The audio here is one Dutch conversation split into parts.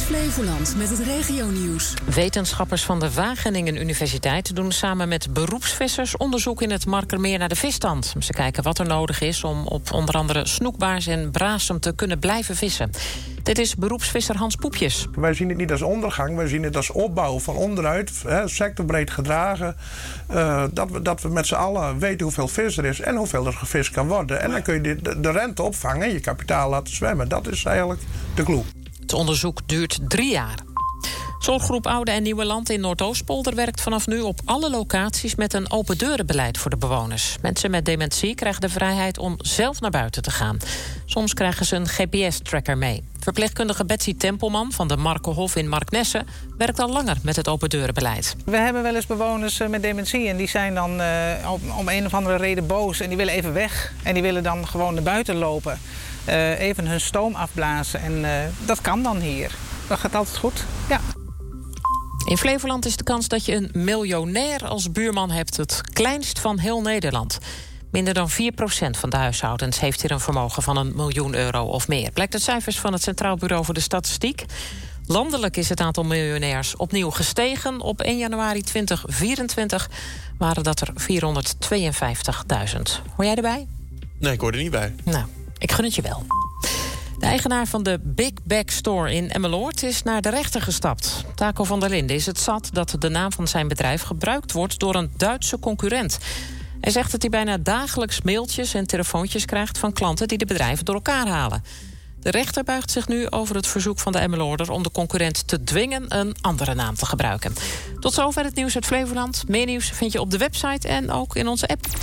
Flevoland met het regionieuws. Wetenschappers van de Wageningen Universiteit doen samen met beroepsvissers onderzoek in het Markermeer naar de visstand. Ze kijken wat er nodig is om op onder andere snoekbaars en brasem te kunnen blijven vissen. Dit is beroepsvisser Hans Poepjes. Wij zien het niet als ondergang, wij zien het als opbouw van onderuit, sectorbreed gedragen. Dat we met z'n allen weten hoeveel vis er is en hoeveel er gevist kan worden. En dan kun je de rente opvangen en je kapitaal laten zwemmen. Dat is eigenlijk de clue. Het onderzoek duurt 3 jaar. Zorggroep Oude en Nieuwe Land in Noordoostpolder werkt vanaf nu op alle locaties met een open deurenbeleid voor de bewoners. Mensen met dementie krijgen de vrijheid om zelf naar buiten te gaan. Soms krijgen ze een GPS-tracker mee. Verpleegkundige Betsy Tempelman van de Markenhof in Marknesse werkt al langer met het open deurenbeleid. We hebben wel eens bewoners met dementie en die zijn dan om een of andere reden boos en die willen even weg. En die willen dan gewoon naar buiten lopen. Even hun stoom afblazen en dat kan dan hier. Dat gaat altijd goed, ja. In Flevoland is de kans dat je een miljonair als buurman hebt het kleinst van heel Nederland. Minder dan 4% van de huishoudens heeft hier een vermogen van €1 miljoen of meer. Blijkt uit cijfers van het Centraal Bureau voor de Statistiek. Landelijk is het aantal miljonairs opnieuw gestegen. Op 1 januari 2024 waren dat er 452.000. Hoor jij erbij? Nee, ik hoor er niet bij. Nou, ik gun het je wel. De eigenaar van de Big Bag Store in Emmeloord is naar de rechter gestapt. Taco van der Linden is het zat dat de naam van zijn bedrijf gebruikt wordt door een Duitse concurrent. Hij zegt dat hij bijna dagelijks mailtjes en telefoontjes krijgt van klanten die de bedrijven door elkaar halen. De rechter buigt zich nu over het verzoek van de Emmeloorder om de concurrent te dwingen een andere naam te gebruiken. Tot zover het nieuws uit Flevoland. Meer nieuws vind je op de website en ook in onze app.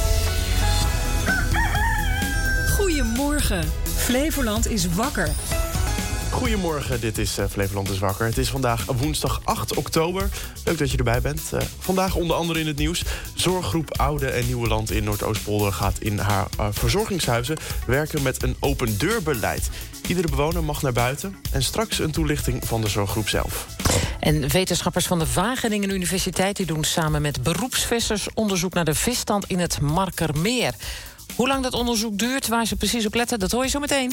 Goedemorgen. Flevoland is wakker. Goedemorgen, dit is Flevoland is wakker. Het is vandaag woensdag 8 oktober. Leuk dat je erbij bent. Vandaag onder andere in het nieuws. Zorggroep Oude en Nieuwe Land in Noordoostpolder gaat in haar verzorgingshuizen werken met een open deurbeleid. Iedere bewoner mag naar buiten. En straks een toelichting van de zorggroep zelf. En wetenschappers van de Wageningen Universiteit die doen samen met beroepsvissers onderzoek naar de visstand in het Markermeer. Hoe lang dat onderzoek duurt, waar ze precies op letten, dat hoor je zo meteen.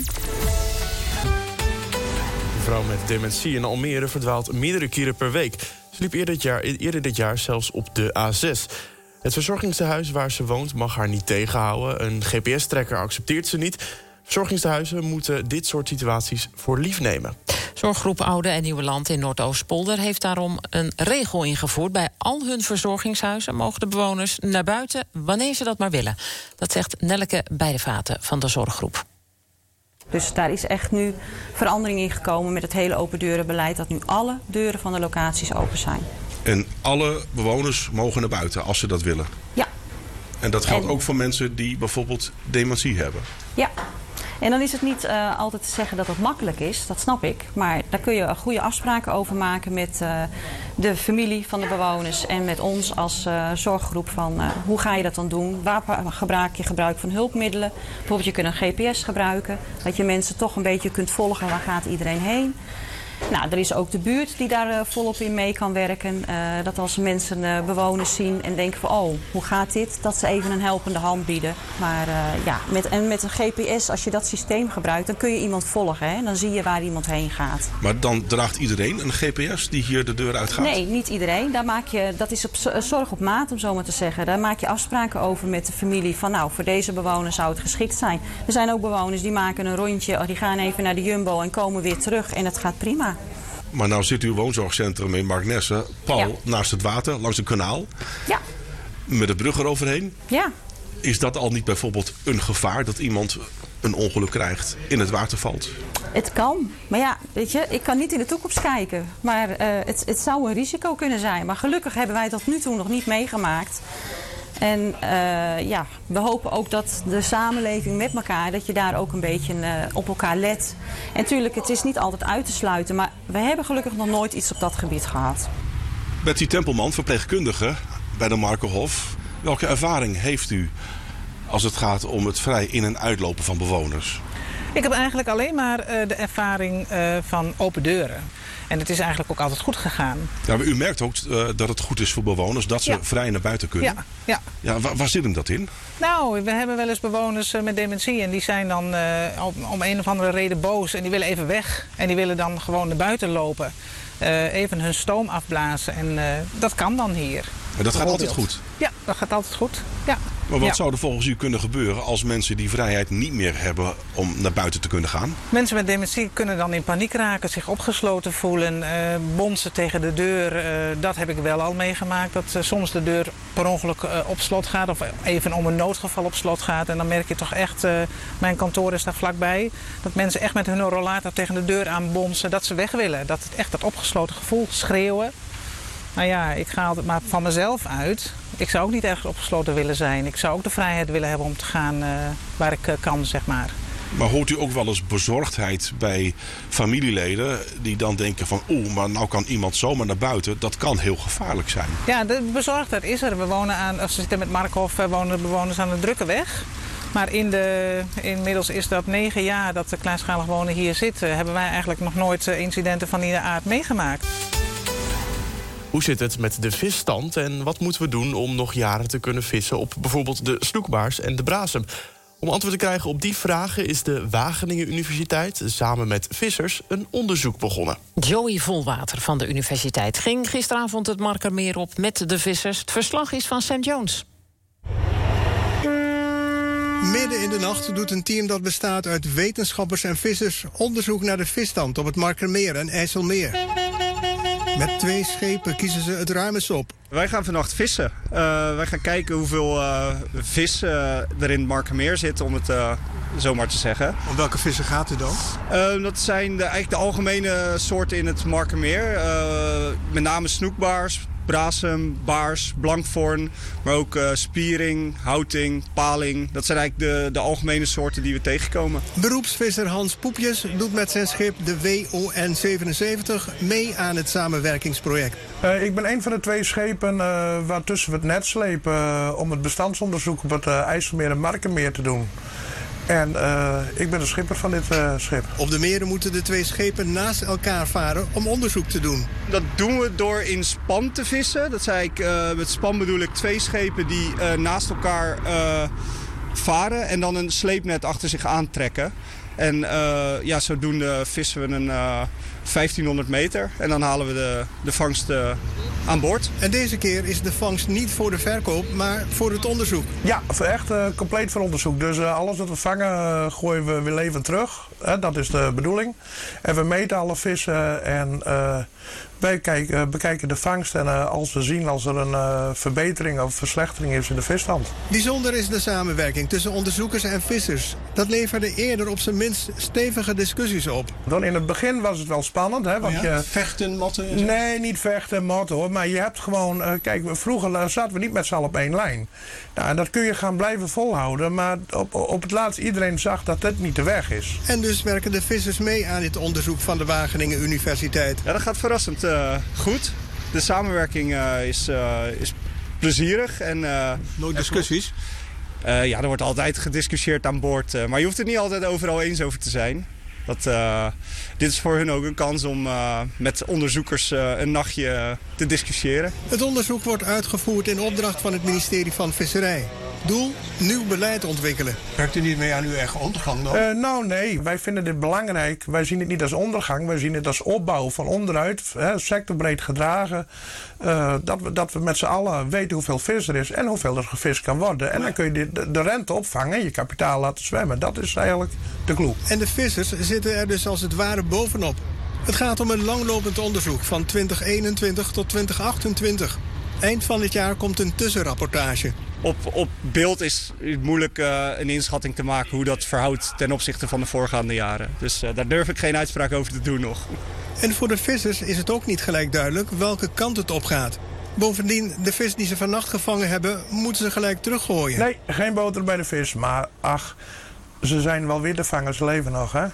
Een vrouw met dementie in Almere verdwaalt meerdere keren per week. Ze liep eerder dit jaar zelfs op de A6. Het verzorgingstehuis waar ze woont mag haar niet tegenhouden. Een GPS-tracker accepteert ze niet. Verzorgingstehuizen moeten dit soort situaties voor lief nemen. Zorggroep Oude en Nieuwe Land in Noordoostpolder heeft daarom een regel ingevoerd. Bij al hun verzorgingshuizen mogen de bewoners naar buiten wanneer ze dat maar willen. Dat zegt Nelleke Bijdevaten van de zorggroep. Dus daar is echt nu verandering in gekomen met het hele open deurenbeleid, dat nu alle deuren van de locaties open zijn. En alle bewoners mogen naar buiten als ze dat willen? Ja. En dat geldt ook voor mensen die bijvoorbeeld dementie hebben? Ja. En dan is het niet altijd te zeggen dat het makkelijk is, dat snap ik. Maar daar kun je goede afspraken over maken met de familie van de bewoners en met ons als zorggroep van hoe ga je dat dan doen? Waar maak je gebruik van hulpmiddelen? Bijvoorbeeld je kunt een GPS gebruiken, dat je mensen toch een beetje kunt volgen waar gaat iedereen heen. Nou, er is ook de buurt die daar volop in mee kan werken. Dat als mensen bewoners zien en denken van oh, hoe gaat dit? Dat ze even een helpende hand bieden. Maar met een GPS, als je dat systeem gebruikt, dan kun je iemand volgen. Hè? Dan zie je waar iemand heen gaat. Maar dan draagt iedereen een GPS die hier de deur uitgaat? Nee, niet iedereen. Dat is zorg op maat, om zo maar te zeggen. Daar maak je afspraken over met de familie van nou, voor deze bewoner zou het geschikt zijn. Er zijn ook bewoners die maken een rondje, die gaan even naar de Jumbo en komen weer terug en het gaat prima. Maar nou zit uw woonzorgcentrum in Marknesse, pal naast het water, langs een kanaal. Ja. Met de brug eroverheen. Ja. Is dat al niet bijvoorbeeld een gevaar dat iemand een ongeluk krijgt, in het water valt? Het kan. Maar ja, weet je, ik kan niet in de toekomst kijken. Maar het zou een risico kunnen zijn. Maar gelukkig hebben wij tot nu toe nog niet meegemaakt. En we hopen ook dat de samenleving met elkaar, dat je daar ook een beetje op elkaar let. En natuurlijk, het is niet altijd uit te sluiten, maar we hebben gelukkig nog nooit iets op dat gebied gehad. Betsy Tempelman, verpleegkundige bij de Markenhof. Welke ervaring heeft u als het gaat om het vrij in- en uitlopen van bewoners? Ik heb eigenlijk alleen maar de ervaring van open deuren. En het is eigenlijk ook altijd goed gegaan. Ja, maar u merkt ook dat het goed is voor bewoners dat ze vrij naar buiten kunnen. Ja, waar zit hem dat in? Nou, we hebben wel eens bewoners met dementie. En die zijn dan om een of andere reden boos. En die willen even weg. En die willen dan gewoon naar buiten lopen. Even hun stoom afblazen. En dat kan dan hier. Maar dat gaat altijd goed? Ja, dat gaat altijd goed. Ja. Maar wat zou er volgens u kunnen gebeuren als mensen die vrijheid niet meer hebben om naar buiten te kunnen gaan? Mensen met dementie kunnen dan in paniek raken, zich opgesloten voelen, bonzen tegen de deur. Dat heb ik wel al meegemaakt, dat soms de deur per ongeluk op slot gaat of even om een noodgeval op slot gaat. En dan merk je toch echt, mijn kantoor is daar vlakbij, dat mensen echt met hun rollator tegen de deur aan bonzen, dat ze weg willen. Dat het echt dat opgesloten gevoel, schreeuwen. Nou ja, ik ga altijd maar van mezelf uit. Ik zou ook niet ergens opgesloten willen zijn. Ik zou ook de vrijheid willen hebben om te gaan waar ik kan, zeg maar. Maar hoort u ook wel eens bezorgdheid bij familieleden die dan denken van maar nou kan iemand zomaar naar buiten. Dat kan heel gevaarlijk zijn. Ja, de bezorgdheid is er. We zitten met Markhof, wonen de bewoners aan de Drukkeweg. Maar inmiddels is dat 9 jaar dat de kleinschalig wonen hier zitten. Hebben wij eigenlijk nog nooit incidenten van die aard meegemaakt. Hoe zit het met de visstand en wat moeten we doen om nog jaren te kunnen vissen op bijvoorbeeld de snoekbaars en de brasem? Om antwoord te krijgen op die vragen is de Wageningen Universiteit samen met vissers een onderzoek begonnen. Joey Volwater van de universiteit ging gisteravond het Markermeer op met de vissers. Het verslag is van St. Jones. Midden in de nacht doet een team dat bestaat uit wetenschappers en vissers onderzoek naar de visstand op het Markermeer en IJsselmeer. Met 2 schepen kiezen ze het ruimes op. Wij gaan vannacht vissen. Wij gaan kijken hoeveel vis er in het Markermeer zit, om het zo maar te zeggen. Om welke vissen gaat het dan? Dat zijn eigenlijk de algemene soorten in het Markermeer. Met name snoekbaars, brasem, baars, blankvorn, maar ook spiering, houting, paling. Dat zijn eigenlijk de algemene soorten die we tegenkomen. Beroepsvisser Hans Poepjes doet met zijn schip de WON 77 mee aan het samenwerkingsproject. Ik ben een van de 2 schepen waartussen we het net slepen om het bestandsonderzoek op het IJsselmeer en Markermeer te doen. En ik ben de schipper van dit schip. Op de meren moeten de 2 schepen naast elkaar varen om onderzoek te doen. Dat doen we door in span te vissen. Dat is eigenlijk, met span bedoel ik 2 schepen die naast elkaar varen en dan een sleepnet achter zich aantrekken. En zodoende vissen we een 1500 meter en dan halen we de vangst aan boord. En deze keer is de vangst niet voor de verkoop, maar voor het onderzoek. Ja, echt compleet voor onderzoek. Dus alles wat we vangen gooien we weer levend terug. Dat is de bedoeling. En we meten alle vissen en wij bekijken de vangst. En als we zien als er een verbetering of verslechtering is in de visstand. Bijzonder is de samenwerking tussen onderzoekers en vissers. Dat leverde eerder op zijn minst stevige discussies op. Dan in het begin was het wel spannend. Hè, want vechten, motten? Nee, niet vechten en motten hoor. Maar je hebt gewoon... vroeger zaten we niet met z'n allen op 1 lijn. Nou, en dat kun je gaan blijven volhouden. Maar op het laatst iedereen zag dat dit niet de weg is. En dus werken de vissers mee aan dit onderzoek van de Wageningen Universiteit. Ja, dat gaat verrassend goed. De samenwerking is plezierig. En, nooit discussies? Er wordt altijd gediscussieerd aan boord. Maar je hoeft het niet altijd overal eens over te zijn. Dit is voor hun ook een kans om met onderzoekers een nachtje te discussiëren. Het onderzoek wordt uitgevoerd in opdracht van het ministerie van Visserij. Doel? Nieuw beleid ontwikkelen. Werkt u niet mee aan uw eigen ondergang dan? Nou nee, wij vinden dit belangrijk. Wij zien het niet als ondergang, wij zien het als opbouw van onderuit. Sectorbreed gedragen. Dat we met z'n allen weten hoeveel vis er is en hoeveel er gevist kan worden. En dan kun je de rente opvangen en je kapitaal laten zwemmen. Dat is eigenlijk de clue. En de vissers zitten er dus als het ware bovenop. Het gaat om een langlopend onderzoek van 2021 tot 2028. Eind van dit jaar komt een tussenrapportage. Op beeld is het moeilijk een inschatting te maken hoe dat verhoudt ten opzichte van de voorgaande jaren. Dus daar durf ik geen uitspraak over te doen nog. En voor de vissers is het ook niet gelijk duidelijk welke kant het op gaat. Bovendien, de vis die ze vannacht gevangen hebben, moeten ze gelijk teruggooien. Nee, geen boter bij de vis. Maar ach, ze zijn wel weer de vangers, ze leven nog, hè?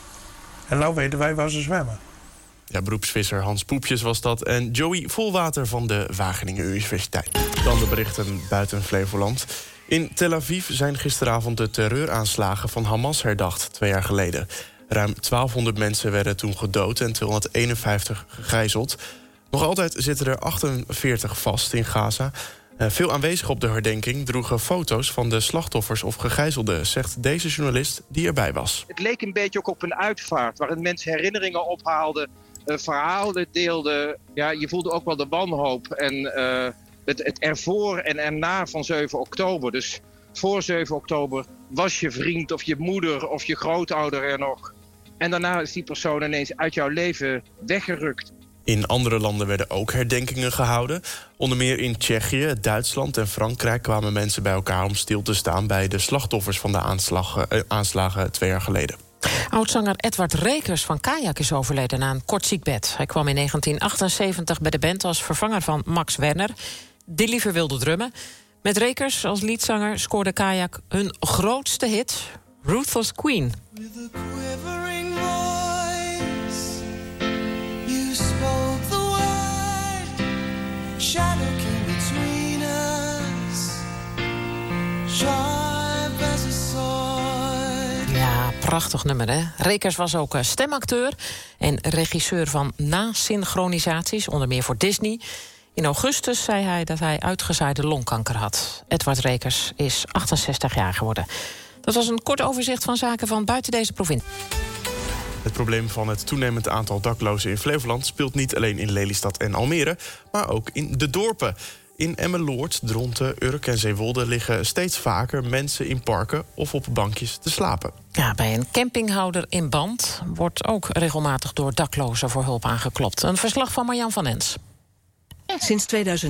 En nou weten wij waar ze zwemmen. Ja, beroepsvisser Hans Poepjes was dat. En Joey Volwater van de Wageningen Universiteit. Dan de berichten buiten Flevoland. In Tel Aviv zijn gisteravond de terreuraanslagen van Hamas herdacht, 2 jaar geleden. Ruim 1200 mensen werden toen gedood en 251 gegijzeld. Nog altijd zitten er 48 vast in Gaza. Veel aanwezigen op de herdenking droegen foto's van de slachtoffers of gegijzelden, zegt deze journalist die erbij was. Het leek een beetje ook op een uitvaart, waarin mensen herinneringen ophaalden, verhalen deelden. Ja, je voelde ook wel de wanhoop en het ervoor en erna van 7 oktober. Dus voor 7 oktober was je vriend of je moeder of je grootouder er nog. En daarna is die persoon ineens uit jouw leven weggerukt. In andere landen werden ook herdenkingen gehouden. Onder meer in Tsjechië, Duitsland en Frankrijk kwamen mensen bij elkaar om stil te staan bij de slachtoffers van de aanslagen 2 jaar geleden. Oudzanger Edward Rekers van Kajak is overleden na een kort ziekbed. Hij kwam in 1978 bij de band als vervanger van Max Werner, die liever wilde drummen. Met Rekers als liedzanger scoorde Kajak hun grootste hit, Ruthless Queen. Ja, prachtig nummer, hè? Rekers was ook stemacteur en regisseur van nasynchronisaties, onder meer voor Disney. In augustus zei hij dat hij uitgezaaide longkanker had. Edward Rekers is 68 jaar geworden. Dat was een kort overzicht van zaken van buiten deze provincie. Het probleem van het toenemend aantal daklozen in Flevoland speelt niet alleen in Lelystad en Almere, maar ook in de dorpen. In Emmeloord, Dronten, Urk en Zeewolde liggen steeds vaker mensen in parken of op bankjes te slapen. Ja, bij een campinghouder in Band wordt ook regelmatig door daklozen voor hulp aangeklopt. Een verslag van Marjan van Ens. Sinds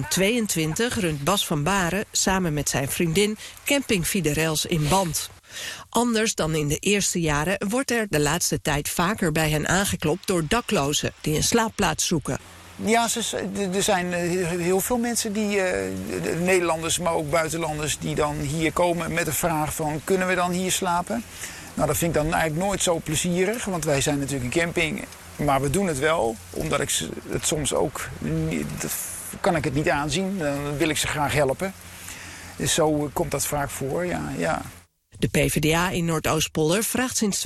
2022 runt Bas van Baren samen met zijn vriendin Camping Fiderels in Band. Anders dan in de eerste jaren wordt er de laatste tijd vaker bij hen aangeklopt door daklozen die een slaapplaats zoeken. Ja, er zijn heel veel mensen, Nederlanders, maar ook buitenlanders, die dan hier komen met de vraag van, kunnen we dan hier slapen? Nou, dat vind ik dan eigenlijk nooit zo plezierig, want wij zijn natuurlijk een camping, maar we doen het wel, omdat ik het soms ook, kan ik het niet aanzien, dan wil ik ze graag helpen. Dus zo komt dat vaak voor, ja. De PvdA in Noordoostpolder vraagt sinds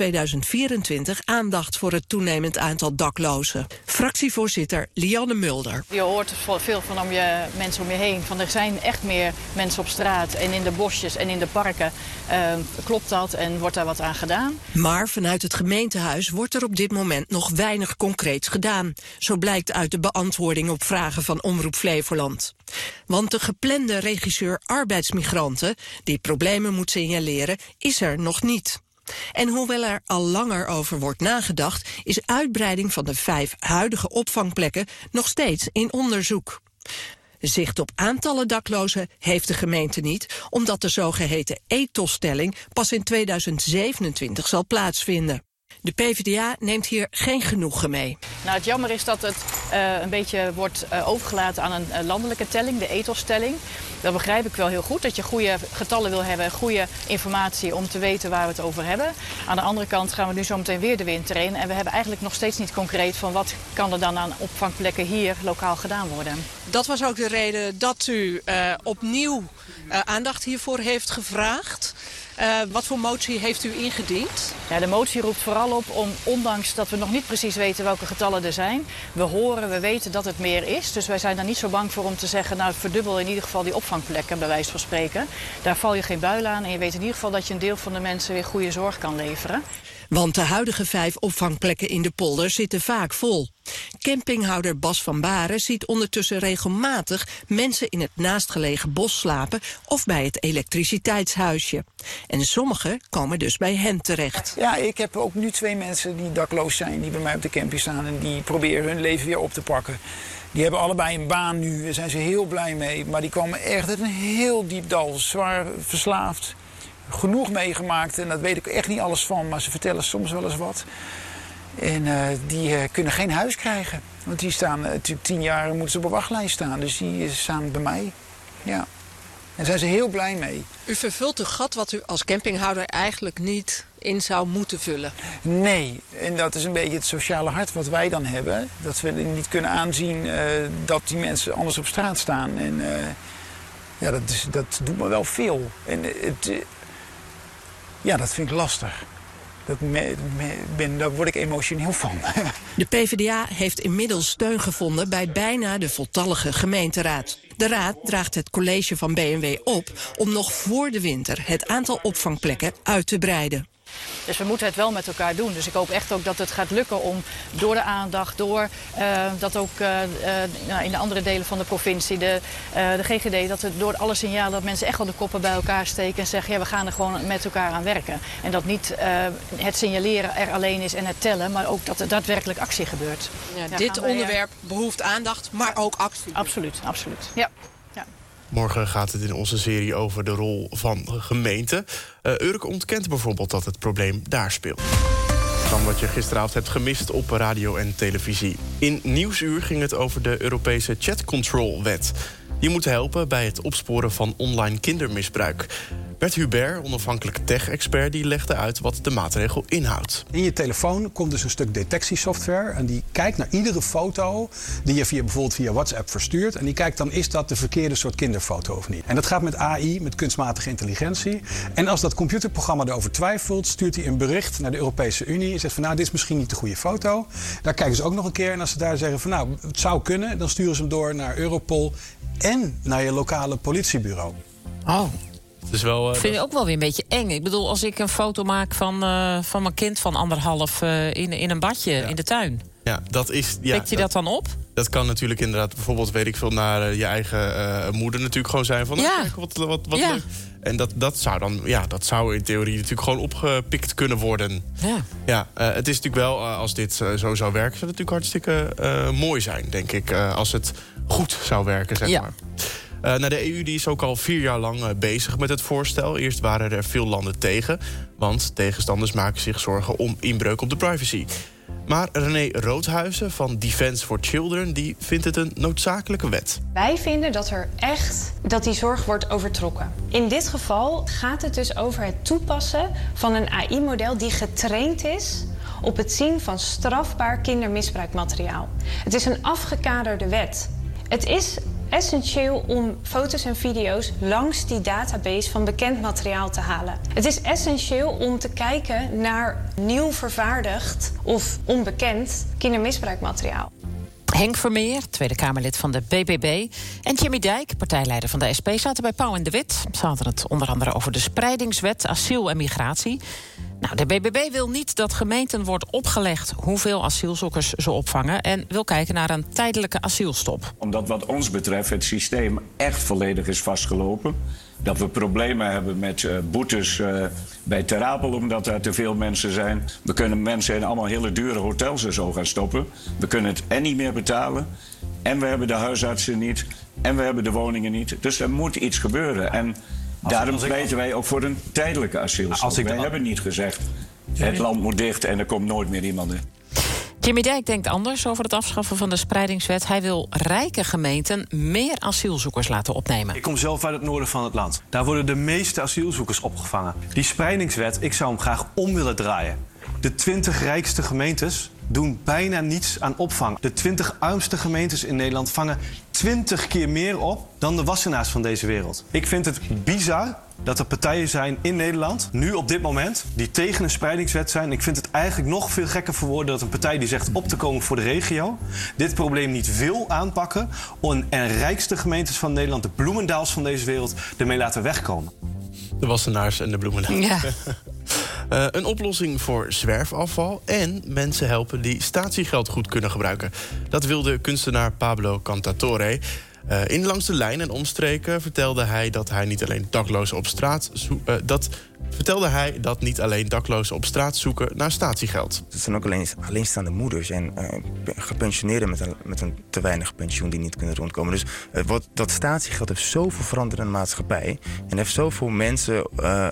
2024 aandacht voor het toenemend aantal daklozen. Fractievoorzitter Lianne Mulder. Je hoort veel van mensen om je heen. Er zijn echt meer mensen op straat en in de bosjes en in de parken. Klopt dat en wordt daar wat aan gedaan? Maar vanuit het gemeentehuis wordt er op dit moment nog weinig concreets gedaan. Zo blijkt uit de beantwoording op vragen van Omroep Flevoland. Want de geplande regisseur arbeidsmigranten, die problemen moet signaleren, is er nog niet. En hoewel er al langer over wordt nagedacht, is uitbreiding van de 5 huidige opvangplekken nog steeds in onderzoek. Zicht op aantallen daklozen heeft de gemeente niet, omdat de zogeheten ethosstelling pas in 2027 zal plaatsvinden. De PvdA neemt hier geen genoegen mee. Nou, het jammer is dat het een beetje wordt overgelaten aan een landelijke telling, de ethosstelling. Dat begrijp ik wel heel goed, dat je goede getallen wil hebben, goede informatie om te weten waar we het over hebben. Aan de andere kant gaan we nu zo meteen weer de winter in en we hebben eigenlijk nog steeds niet concreet van wat kan er dan aan opvangplekken hier lokaal gedaan worden. Dat was ook de reden dat u opnieuw aandacht hiervoor heeft gevraagd. Wat voor motie heeft u ingediend? Ja, de motie roept vooral op om, ondanks dat we nog niet precies weten welke getallen er zijn, we weten dat het meer is. Dus wij zijn daar niet zo bang voor om te zeggen, nou verdubbel in ieder geval die opvangplekken, bij wijze van spreken. Daar val je geen buil aan en je weet in ieder geval dat je een deel van de mensen weer goede zorg kan leveren. Want de huidige 5 opvangplekken in de polder zitten vaak vol. Campinghouder Bas van Baren ziet ondertussen regelmatig mensen in het naastgelegen bos slapen of bij het elektriciteitshuisje. En sommigen komen dus bij hen terecht. Ja, ik heb ook nu 2 mensen die dakloos zijn, die bij mij op de camping staan en die proberen hun leven weer op te pakken. Die hebben allebei een baan nu, daar zijn ze heel blij mee, maar die komen echt uit een heel diep dal, zwaar verslaafd. Genoeg meegemaakt en dat weet ik echt niet alles van, maar ze vertellen soms wel eens wat. En die kunnen geen huis krijgen, want die staan natuurlijk 10 jaar moeten ze op een wachtlijst staan, dus die staan bij mij. Ja. En daar zijn ze heel blij mee. U vervult een gat wat u als campinghouder eigenlijk niet in zou moeten vullen. Nee, en dat is een beetje het sociale hart wat wij dan hebben. Dat we niet kunnen aanzien dat die mensen anders op straat staan. En Ja, dat doet me wel veel. En dat vind ik lastig. Daar word ik emotioneel van. De PvdA heeft inmiddels steun gevonden bij bijna de voltallige gemeenteraad. De raad draagt het college van BMW op om nog voor de winter het aantal opvangplekken uit te breiden. Dus we moeten het wel met elkaar doen. Dus ik hoop echt ook dat het gaat lukken om door de aandacht, dat ook in de andere delen van de provincie, de GGD, dat het door alle signalen dat mensen echt wel de koppen bij elkaar steken en zeggen, ja, we gaan er gewoon met elkaar aan werken. En dat niet het signaleren er alleen is en het tellen, maar ook dat er daadwerkelijk actie gebeurt. Ja, dit onderwerp behoeft aandacht, maar ook actie. Absoluut. Ja. Morgen gaat het in onze serie over de rol van gemeenten. Urk ontkent bijvoorbeeld dat het probleem daar speelt. Van wat je gisteravond hebt gemist op radio en televisie. In Nieuwsuur ging het over de Europese Chat Control Wet. Die moet helpen bij het opsporen van online kindermisbruik. Bert Hubert, onafhankelijk tech-expert, die legde uit wat de maatregel inhoudt. In je telefoon komt dus een stuk detectiesoftware en die kijkt naar iedere foto die je bijvoorbeeld via WhatsApp verstuurt. En die kijkt dan, is dat de verkeerde soort kinderfoto of niet? En dat gaat met AI, met kunstmatige intelligentie. En als dat computerprogramma erover twijfelt, stuurt hij een bericht naar de Europese Unie en zegt van, nou, dit is misschien niet de goede foto. Daar kijken ze ook nog een keer en als ze daar zeggen van, nou, het zou kunnen, dan sturen ze hem door naar Europol en naar je lokale politiebureau. Oh. Dus wel, vind je ook wel weer een beetje eng. Ik bedoel, als ik een foto maak van mijn kind van 1,5 in een badje in de tuin. Ja, dat is. Ja, pikt je dat dan op? Dat kan natuurlijk inderdaad bijvoorbeeld, weet ik veel, naar je eigen moeder natuurlijk gewoon zijn van. Ja. Kijk, wat leuk. En dat zou dan, dat zou in theorie natuurlijk gewoon opgepikt kunnen worden. Ja. Het is natuurlijk wel, als dit zo zou werken, zou het natuurlijk hartstikke mooi zijn, denk ik. Als het goed zou werken, zeg maar. De EU die is ook al 4 jaar lang bezig met het voorstel. Eerst waren er veel landen tegen, want tegenstanders maken zich zorgen om inbreuk op de privacy. Maar René Roodhuizen van Defence for Children die vindt het een noodzakelijke wet. Wij vinden dat die zorg wordt overtrokken. In dit geval gaat het dus over het toepassen van een AI-model die getraind is op het zien van strafbaar kindermisbruikmateriaal. Het is een afgekaderde wet. Het is essentieel om foto's en video's langs die database van bekend materiaal te halen. Het is essentieel om te kijken naar nieuw vervaardigd of onbekend kindermisbruikmateriaal. Henk Vermeer, Tweede Kamerlid van de BBB... en Jimmy Dijk, partijleider van de SP, zaten bij Pauw en de Wit. Ze hadden het onder andere over de spreidingswet, asiel en migratie. Nou, de BBB wil niet dat gemeenten wordt opgelegd hoeveel asielzoekers ze opvangen en wil kijken naar een tijdelijke asielstop. Omdat wat ons betreft het systeem echt volledig is vastgelopen. Dat we problemen hebben met boetes bij Ter Apel omdat er te veel mensen zijn. We kunnen mensen in allemaal hele dure hotels en zo gaan stoppen. We kunnen het en niet meer betalen. En we hebben de huisartsen niet. En we hebben de woningen niet. Dus er moet iets gebeuren. En daarom pleiten wij ook voor een tijdelijke asielstop. Wij hebben niet gezegd, het land moet dicht en er komt nooit meer iemand in. Jimmy Dijk denkt anders over het afschaffen van de spreidingswet. Hij wil rijke gemeenten meer asielzoekers laten opnemen. Ik kom zelf uit het noorden van het land. Daar worden de meeste asielzoekers opgevangen. Die spreidingswet, ik zou hem graag om willen draaien. De 20 rijkste gemeentes doen bijna niets aan opvang. De 20 armste gemeentes in Nederland vangen 20 keer meer op dan de Wassenaars van deze wereld. Ik vind het bizar dat er partijen zijn in Nederland, nu op dit moment, die tegen een spreidingswet zijn. Ik vind het eigenlijk nog veel gekker voor woorden dat een partij die zegt op te komen voor de regio dit probleem niet wil aanpakken en rijkste gemeentes van Nederland, de Bloemendaals van deze wereld, ermee laten wegkomen. De Wassenaars en de Bloemendaals. Ja. Een oplossing voor zwerfafval en mensen helpen die statiegeld goed kunnen gebruiken. Dat wilde kunstenaar Pablo Cantatore. In Langs de Lijn en omstreken vertelde hij dat hij niet alleen daklozen op straat op straat zoeken naar statiegeld. Het zijn ook alleenstaande moeders en gepensioneerden met een te weinig pensioen die niet kunnen rondkomen. Dus dat statiegeld heeft zoveel veranderd in de maatschappij en heeft zoveel mensen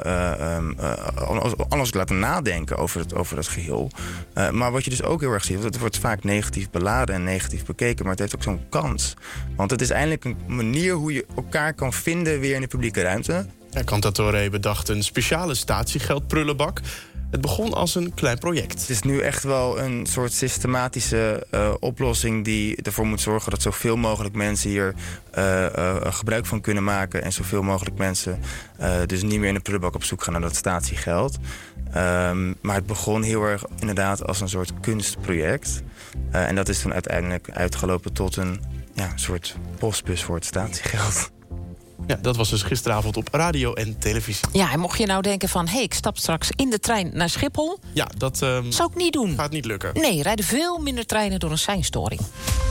anders laten nadenken over het geheel. Maar wat je dus ook heel erg ziet, het wordt vaak negatief beladen en negatief bekeken, maar het heeft ook zo'n kans. Want het is eindelijk een manier hoe je elkaar kan vinden weer in de publieke ruimte. Cantatore bedacht een speciale statiegeldprullenbak Het begon als een klein project. Het is nu echt wel een soort systematische oplossing die ervoor moet zorgen dat zoveel mogelijk mensen hier gebruik van kunnen maken. En zoveel mogelijk mensen dus niet meer in de prullenbak op zoek gaan naar dat statiegeld. Maar het begon heel erg inderdaad als een soort kunstproject. En dat is toen uiteindelijk uitgelopen tot een soort postbus voor het statiegeld. Ja, dat was dus gisteravond op radio en televisie. Ja, en mocht je nou denken van... ik stap straks in de trein naar Schiphol... Ja, dat zou ik niet doen. Gaat niet lukken. Nee, rijden veel minder treinen door een seinstoring.